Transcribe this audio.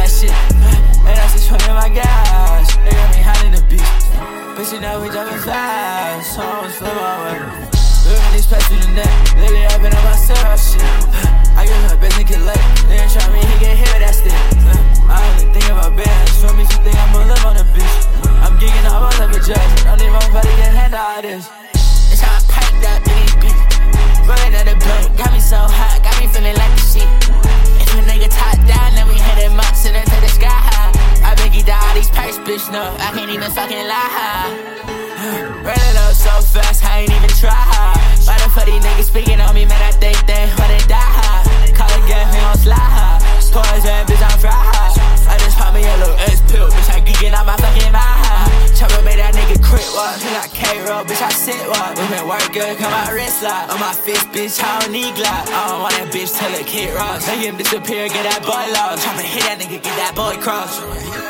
that shit. And that's just in my gas. They got me hot in the beach. But you know we driving fast, so I always feel my way. Living these pets through the net, lately I've been on my syrup shit. I give her best and get late, they ain't try me, he get hit with that stick. I only think about bands, for me to think I'ma live on the beach. I'm geeking all my level judge, don't need my body to handle all this. It's how I piped up in these beats, rolling at the blunt, got me so hot, got me feeling like the shit. If a nigga top down, then we hit him up, sitting to the sky high. I beg you down all these pipes, bitch, no, I can't even fucking lie. Ran it up so fast, I ain't even try. Fighting for these niggas speaking on me, man, I think they wanna die. Call again, we gon' slide high. Poison, bitch, I'm fried. I just pop me a little S-pill, bitch, I geeking out my fucking mind. Chopper made that nigga crit walk, he got K-roll, bitch, I sit walk. We been work good, come out wrist lock. On my fist, bitch, I don't need glock. I don't want that bitch till it kid rocks. Make him disappear, get that boy lost. Tryna hit that nigga, get that boy cross.